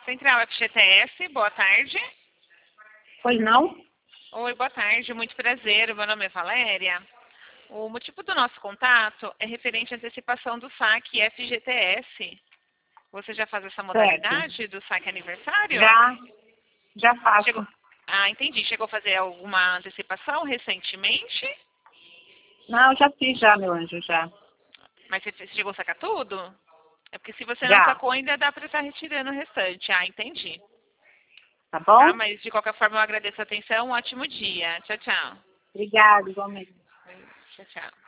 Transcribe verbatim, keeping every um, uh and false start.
Central F G T S, boa tarde. Pois não? Oi, boa tarde, muito prazer. Meu nome é Valéria. O motivo do nosso contato é referente à antecipação do saque F G T S. Você já faz essa modalidade Certo. do saque aniversário? Já, já faço. Chegou... Ah, entendi. Chegou a fazer alguma antecipação recentemente? Não, já fiz já, meu anjo, já. Mas você chegou a sacar tudo? É porque se você não Já. sacou, ainda dá para estar retirando o restante. Ah, entendi. Tá bom? Tá, mas de qualquer forma eu agradeço a atenção. Um ótimo dia. Tchau, tchau. Obrigada, igualmente. Tchau, tchau.